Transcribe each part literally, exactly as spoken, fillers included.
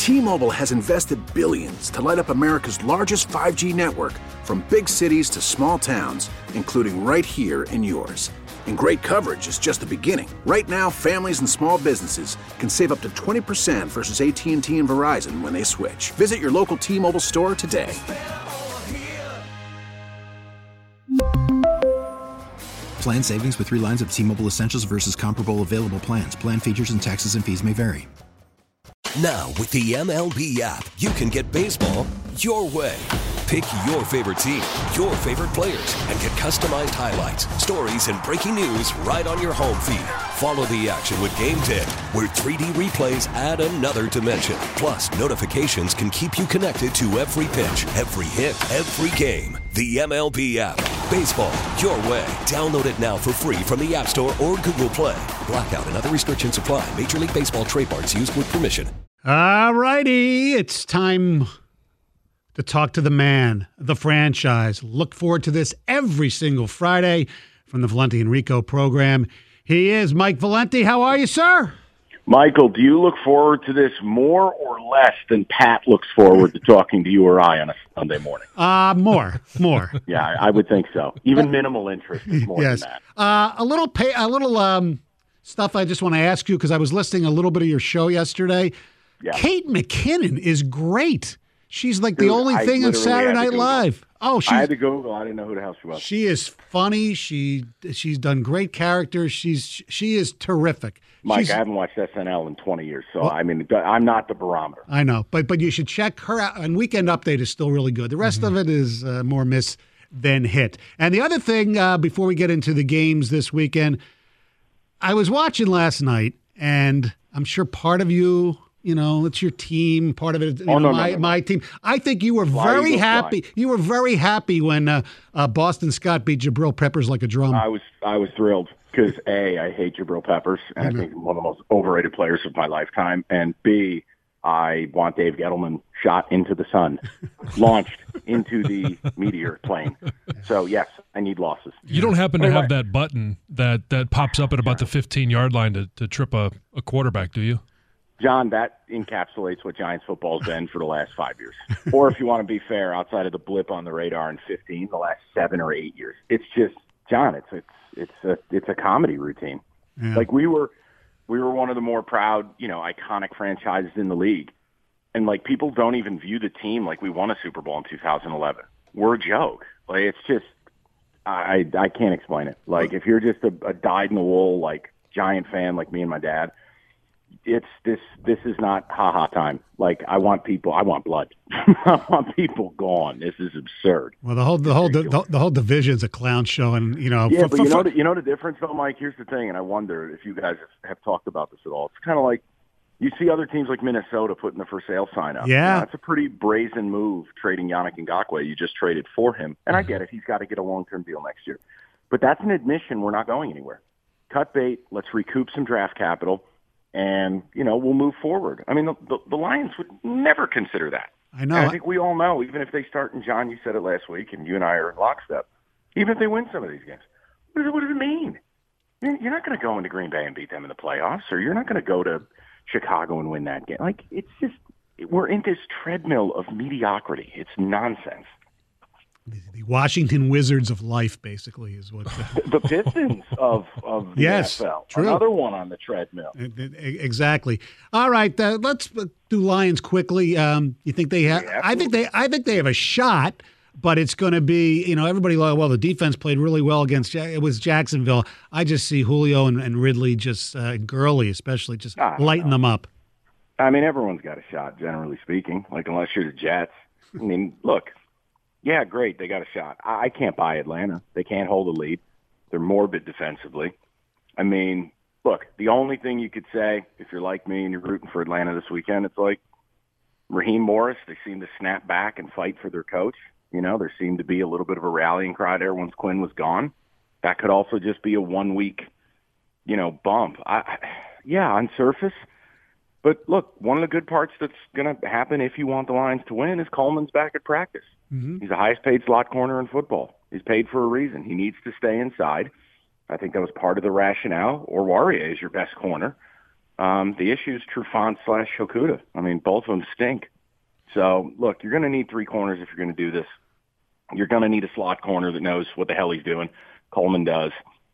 T-Mobile has invested billions to light up America's largest five G network, from big cities to small towns, including right here in yours. And great coverage is just the beginning. Right now, families and small businesses can save up to twenty percent versus A T and T and Verizon when they switch. Visit your local T-Mobile store today. Plan savings with three lines of T-Mobile Essentials versus comparable available plans. Plan features and taxes and fees may vary. Now, with the M L B app, you can get baseball your way. Pick your favorite team, your favorite players, and get customized highlights, stories, and breaking news right on your home feed. Follow the action with Game Day, where three D replays add another dimension. Plus, notifications can keep you connected to every pitch, every hit, every game. The M L B app. Baseball your way. Download it now for free from the App Store or Google Play. Blackout and other restrictions apply. Major League Baseball trademarks used with permission. All righty. It's time to talk to the man, the franchise. Look forward to this every single Friday from the Valenti and Rico program. He is Mike Valenti. How are you, sir? Michael, do you look forward to this more or less than Pat looks forward to talking to you or I on a Sunday morning? Uh, more, more. Yeah, I, I would think so. Even minimal interest is more yes. than that. Uh, a little pay, a little um, stuff I just want to ask you, because I was listening a little bit of your show yesterday. Yeah. Kate McKinnon is great. She's like Dude, the only I thing on literally Saturday had to Night Google. Live. Oh, she's, I had to Google. I didn't know who the hell she was. She is funny. She she's done great characters. She's she is terrific. Mike, She's, I haven't watched S N L in twenty years, so well, I mean, I'm not the barometer. I know, but but you should check her out. And Weekend Update is still really good. The rest mm-hmm. of it is uh, more miss than hit. And the other thing, uh, before we get into the games this weekend, I was watching last night, and I'm sure part of you. You know, it's your team. Part of it, you oh, know, no, my no, no. my team. I think you were Fly, very Eagles, happy. fly. You were very happy when uh, uh, Boston Scott beat Jabril Peppers like a drum. I was I was thrilled because A, I hate Jabril Peppers, and mm-hmm. I think he's one of the most overrated players of my lifetime. And B, I want Dave Gettleman shot into the sun, launched into the meteor plane. So yes, I need losses. You don't happen to have that button that, that pops up at about the fifteen-yard line to, to trip a, a quarterback, do you? John, that encapsulates what Giants football has been for the last five years. Or if you want to be fair, outside of the blip on the radar in fifteen, the last seven or eight years. It's just, John, it's it's it's a it's a comedy routine. Yeah. Like we were we were one of the more proud, you know, iconic franchises in the league. And like people don't even view the team like we won a Super Bowl in two thousand eleven. We're a joke. Like it's just I I can't explain it. Like if you're just a, a dyed in the wool like Giant fan like me and my dad, it's this this is not ha-ha time. Like I want people I want blood. I want people gone. This is absurd. Well, the whole the whole the, the whole division's a clown show, and you know Yeah, for, but for, you know for, the, you know the difference though, Mike, here's the thing, and I wonder if you guys have talked about this at all. It's kinda like you see other teams like Minnesota putting the for sale sign up. Yeah. You know, that's a pretty brazen move, trading Yannick Ngakoue. You just traded for him. And I get it. He's got to get a long-term deal next year. But that's an admission we're not going anywhere. Cut bait. Let's recoup some draft capital. And, you know, we'll move forward. I mean, the, the, the Lions would never consider that. I know. And I think we all know, even if they start, and John, you said it last week, and you and I are in lockstep, even if they win some of these games, what does it, what does it mean? You're not going to go into Green Bay and beat them in the playoffs, or you're not going to go to Chicago and win that game. Like, it's just, we're in this treadmill of mediocrity. It's nonsense. The, the Washington Wizards of life, basically, is what the, the Pistons of, of the yes, N F L. True. Another one on the treadmill. Exactly. All right, uh, let's do Lions quickly. Um, you think they have? Yeah, I think they. I think they have a shot, but it's going to be. You know, everybody. Well, the defense played really well against. It was Jacksonville. I just see Julio and, and Ridley, just uh, Gurley, especially, just ah, lighting them up. I mean, everyone's got a shot, generally speaking. Like, unless you're the Jets. I mean, look. Yeah, great. They got a shot. I, I can't buy Atlanta. They can't hold a lead. They're morbid defensively. I mean, look, the only thing you could say, if you're like me and you're rooting for Atlanta this weekend, it's like Raheem Morris, they seem to snap back and fight for their coach. You know, there seemed to be a little bit of a rallying cry there once Quinn was gone. That could also just be a one-week, you know, bump. I, yeah, on surface. But look, one of the good parts that's going to happen if you want the Lions to win is Coleman's back at practice. Mm-hmm. He's the highest paid slot corner in football. He's paid for a reason. He needs to stay inside. I think that was part of the rationale. Or Warrior is your best corner. Um, the issue is Trufant slash Hokuda. I mean, both of them stink. So, look, you're going to need three corners if you're going to do this. You're going to need a slot corner that knows what the hell he's doing. Coleman does.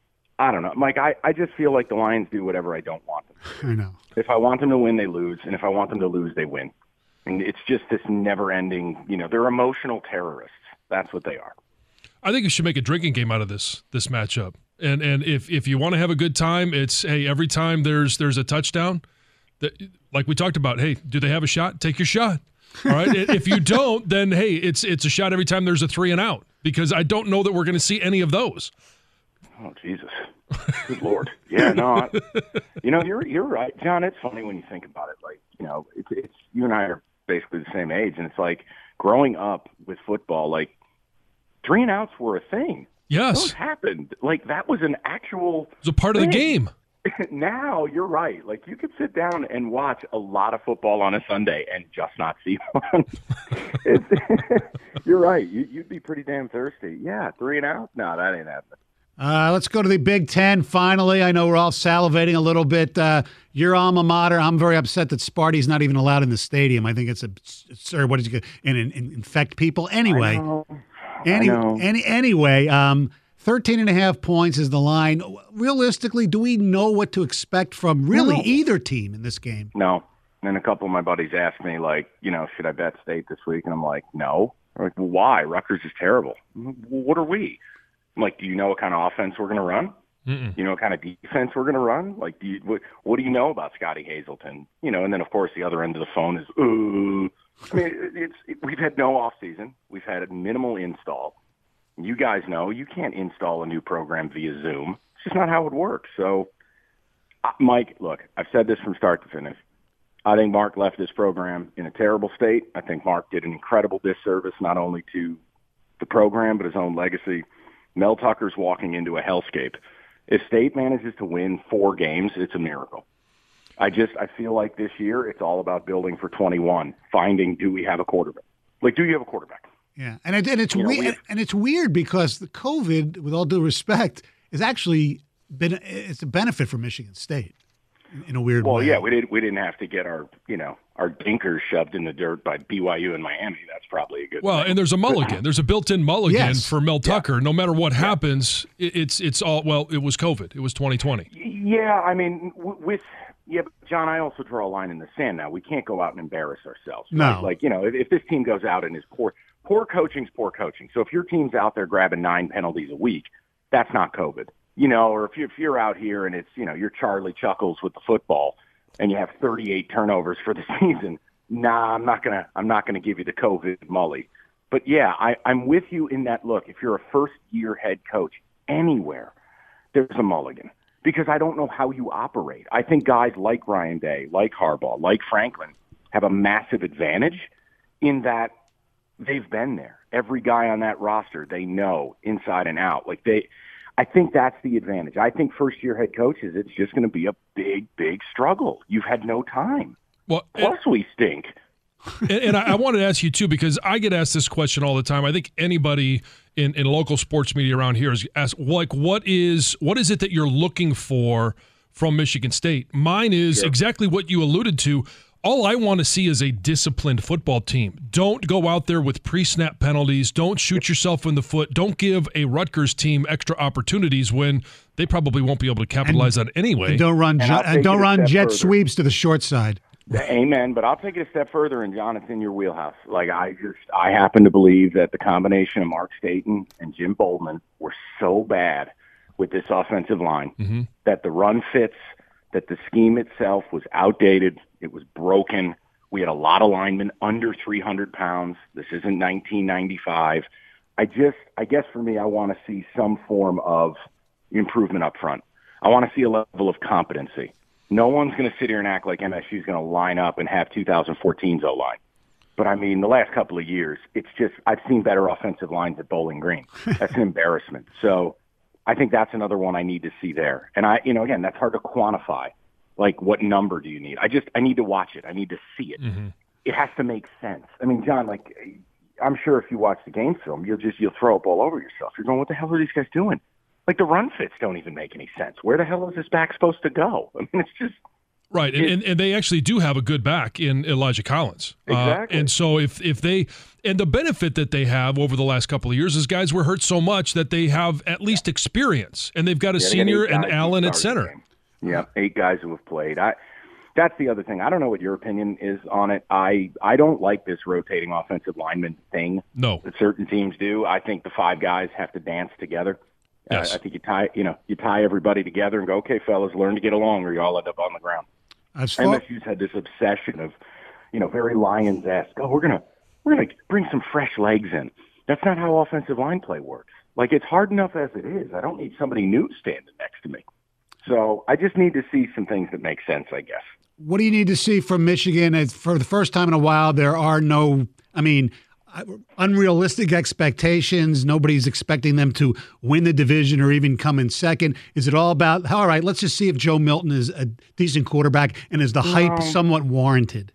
I don't know. Mike, I, I just feel like the Lions do whatever I don't want them to. I know. If I want them to win, they lose. And if I want them to lose, they win. And it's just this never-ending, you know, they're emotional terrorists. That's what they are. I think you should make a drinking game out of this this matchup. And and if, if you want to have a good time, it's, hey, every time there's there's a touchdown, that, like we talked about, hey, do they have a shot? Take your shot. All right. If you don't, then, hey, it's it's a shot every time there's a three and out, because I don't know that we're going to see any of those. Oh, Jesus. Good Lord. Yeah, no, I, you know, you're you're right, John. It's funny when you think about it. Like, you know, it's, it's you and I are basically the same age, and it's like growing up with football, like three and outs were a thing. Yes. Those happened. Like, that was an actual It was a part thing. of the game. Now, you're right. Like, you could sit down and watch a lot of football on a Sunday and just not see one. It's, you're right. You, you'd be pretty damn thirsty. Yeah, three and out? No, that ain't happening. Uh, let's go to the Big Ten finally. I know we're all salivating a little bit. Uh, your alma mater, I'm very upset that Sparty's not even allowed in the stadium. I think it's absurd. What is it going to infect people? Anyway, I know. any, I know. any, anyway, um, thirteen and a half points is the line. Realistically, do we know what to expect from really No. either team in this game? No. And a couple of my buddies asked me, like, you know, should I bet State this week? And I'm like, no. They're like, well, why? Rutgers is terrible. I'm like, well, what are we? I'm like, do you know what kind of offense we're going to run? Mm-mm. You know what kind of defense we're going to run? Like, do you, what, what do you know about Scotty Hazelton? You know, and then, of course, the other end of the phone is, ooh. I mean, it, it's it, we've had no off season. We've had a minimal install. You guys know you can't install a new program via Zoom. It's just not how it works. So, uh, Mike, look, I've said this from start to finish. I think Mark left this program in a terrible state. I think Mark did an incredible disservice not only to the program but his own legacy. Mel Tucker's walking into a hellscape. If State manages to win four games, it's a miracle. I just I feel like this year it's all about building for twenty-one, finding do we have a quarterback? Like, do you have a quarterback? Yeah, and it, and it's You know, weird, we- and it's weird because the COVID, with all due respect, has actually been it's a benefit for Michigan State in, in a weird Well, way. yeah, we didn't we didn't have to get our you know our dinkers shoved in the dirt by B Y U and Miami. That's probably a good. Well, thing. and there's a mulligan. There's a built-in mulligan Yes. for Mel Tucker. No matter what happens, it, it's it's all, well, it was COVID. It was twenty twenty. Yeah, I mean, w- with yeah, but John, I also draw a line in the sand now. We can't go out and embarrass ourselves. No. Right? Like, you know, if, if this team goes out and is poor, poor coaching's poor coaching. So if your team's out there grabbing nine penalties a week, that's not COVID. You know, or if, you, if you're out here and it's, you know, you're Charlie Chuckles with the football and you have thirty-eight turnovers for the season, nah, I'm not gonna, I'm not gonna give you the COVID mully. But yeah, I, I'm with you in that. Look, if you're a first-year head coach anywhere, there's a mulligan. Because I don't know how you operate. I think guys like Ryan Day, like Harbaugh, like Franklin have a massive advantage in that they've been there. Every guy on that roster, they know inside and out. Like they, I think that's the advantage. I think first-year head coaches, it's just going to be a big, big struggle. You've had no time. Well, Plus, we stink. and, and I, I wanted to ask you too, because I get asked this question all the time. I think anybody in, in local sports media around here is asked, like, what is what is it that you're looking for from Michigan State? Mine is Sure. exactly what you alluded to. All I want to see is a disciplined football team. Don't go out there with pre-snap penalties. Don't shoot yourself in the foot. Don't give a Rutgers team extra opportunities when they probably won't be able to capitalize on it anyway. And don't run And ju- I'll and take don't it a run step jet further. sweeps to the short side. Amen. But I'll take it a step further, and John, it's in your wheelhouse. Like I just, I happen to believe that the combination of Mark Staten and Jim Boldman were so bad with this offensive line Mm-hmm. that the run fits, that the scheme itself was outdated, it was broken. We had a lot of linemen under three hundred pounds. This isn't nineteen ninety-five. I just, I guess for me, I want to see some form of improvement up front. I want to see a level of competency. No one's going to sit here and act like M S U is going to line up and have two thousand fourteen's O-line. But, I mean, the last couple of years, it's just I've seen better offensive lines at Bowling Green. That's an embarrassment. So I think that's another one I need to see there. And, I, you know, again, that's hard to quantify. Like, what number do you need? I just I need to watch it. I need to see it. Mm-hmm. It has to make sense. I mean, John, like, I'm sure if you watch the game film, you'll just you'll throw up all over yourself. You're going, what the hell are these guys doing? Like, the run fits don't even make any sense. Where the hell is this back supposed to go? I mean, it's just, Right, and, and, and they actually do have a good back in Elijah Collins. Exactly. Uh, and so if if they and the benefit that they have over the last couple of years is guys were hurt so much that they have at least experience, and they've got a Yeah, senior they got and eight guys Allen who at started the center. game. Yeah, eight guys who have played. I that's the other thing. I don't know what your opinion is on it. I I don't like this rotating offensive lineman thing No. that certain teams do. I think the five guys have to dance together. Yes. Uh, I think you tie you know you tie everybody together and go, okay, fellas, learn to get along, or you all end up on the ground. As far, M S U's had this obsession of, you know, very Lions-esque. Oh, we're gonna we're gonna bring some fresh legs in. That's not how offensive line play works. Like, it's hard enough as it is. I don't need somebody new standing next to me. So I just need to see some things that make sense, I guess. what do you need to see from Michigan? As for the first time in a while, there are no, I mean, unrealistic expectations. Nobody's expecting them to win the division or even come in second. Is it all about, all right, let's just see if Joe Milton is a decent quarterback, and is the hype No. somewhat warranted?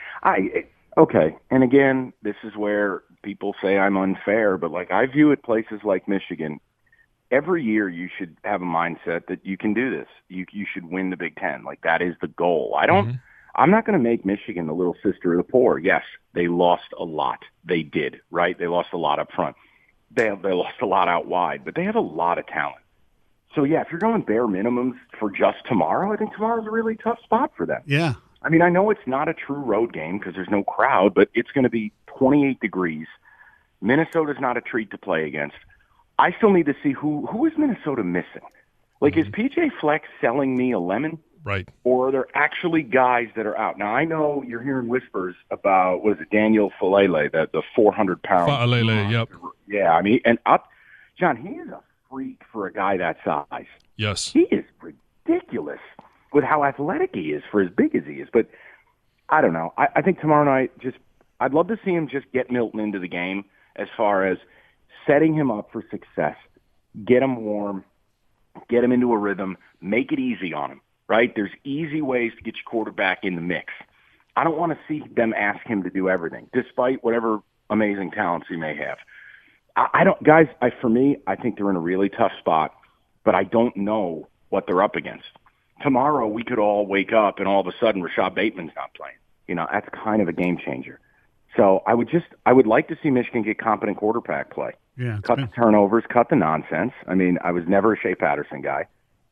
I okay, and again, this is where people say I'm unfair, but like I view it places like Michigan. Every year you should have a mindset that you can do this. You you should win the Big Ten. Like, that is the goal. I don't. Mm-hmm. I'm not going to make Michigan the little sister of the poor. Yes, they lost a lot. They did, right? They lost a lot up front. They they lost a lot out wide, but they have a lot of talent. So yeah, if you're going bare minimums for just tomorrow, I think tomorrow's a really tough spot for them. Yeah. I mean, I know it's not a true road game because there's no crowd, but it's going to be twenty-eight degrees. Minnesota's not a treat to play against. I still need to see who who is Minnesota missing. Like, mm-hmm. is P J Fleck selling me a lemon? Right. Or are there actually guys that are out? Now, I know you're hearing whispers about, what is it, Daniel Falele, the, the four hundred pound. Falele, yep. Yeah, I mean, and up, John, he is a freak for a guy that size. Yes. He is ridiculous with how athletic he is for as big as he is. But I don't know. I, I think tomorrow night, just I'd love to see him just get Milton into the game as far as setting him up for success, get him warm, get him into a rhythm, make it easy on him. Right? There's easy ways to get your quarterback in the mix. I don't want to see them ask him to do everything, despite whatever amazing talents he may have. I, I don't, guys, I, for me, I think they're in a really tough spot, but I don't know what they're up against. Tomorrow, we could all wake up and all of a sudden Rashad Bateman's not playing. You know, that's kind of a game changer. So I would just, I would like to see Michigan get competent quarterback play. Yeah, cut the turnovers, cut the nonsense. I mean, I was never a Shea Patterson guy.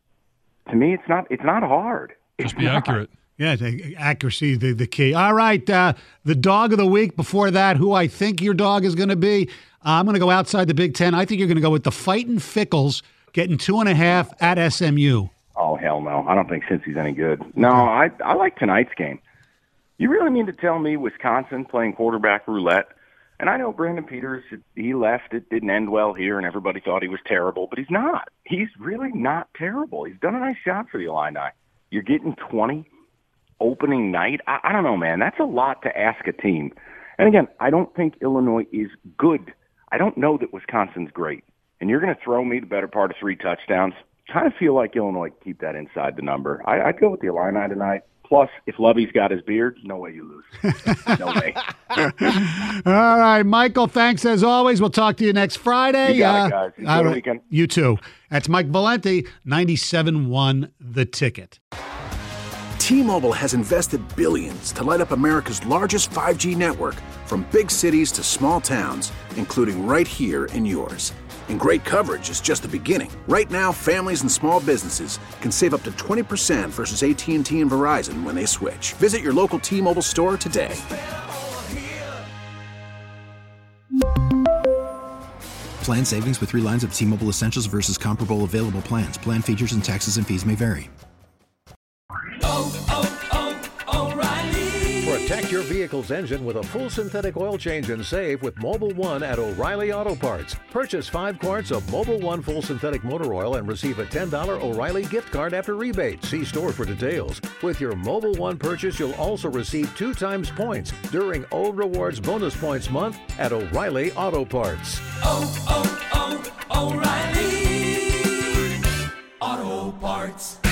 To me, it's not it's not hard. It's Just be not. accurate. Yeah, the accuracy is the, the key. All right, uh, the dog of the week. Before that, who I think your dog is going to be. Uh, I'm going to go outside the Big Ten. I think you're going to go with the Fighting Fickles, getting two and a half at S M U. Oh, hell no. I don't think Cincy's any good. No, I I like tonight's game. You really mean to tell me Wisconsin playing quarterback roulette? And I know Brandon Peters, he left. It didn't end well here, and everybody thought he was terrible, but he's not. He's really not terrible. He's done a nice job for the Illini. You're getting twenty opening night. I, I don't know, man. That's a lot to ask a team. And again, I don't think Illinois is good. I don't know that Wisconsin's great. And you're going to throw me the better part of three touchdowns. Kind of feel like Illinois keep that inside the number. I, I'd go with the Illini tonight. Plus, if Lovey's got his beard, no way you lose. No way. All right, Michael, thanks as always. We'll talk to you next Friday. You got it, guys. Enjoy uh, the weekend. You too. That's Mike Valenti, ninety-seven one The Ticket. T-Mobile has invested billions to light up America's largest five G network, from big cities to small towns, including right here in yours. And great coverage is just the beginning. Right now, families and small businesses can save up to twenty percent versus A T and T and Verizon when they switch. Visit your local T-Mobile store today. Plan savings with three lines of T-Mobile Essentials versus comparable available plans. Plan features and taxes and fees may vary. Oh, oh, oh, O'Reilly. Protect your vehicle's engine with a full synthetic oil change and save with Mobil one at O'Reilly Auto Parts. Purchase five quarts of Mobil one full synthetic motor oil and receive a ten dollars O'Reilly gift card after rebate. See store for details. With your Mobil one purchase, you'll also receive two times points during O Rewards Bonus Points Month at O'Reilly Auto Parts. Oh, oh, oh, O'Reilly Auto Parts.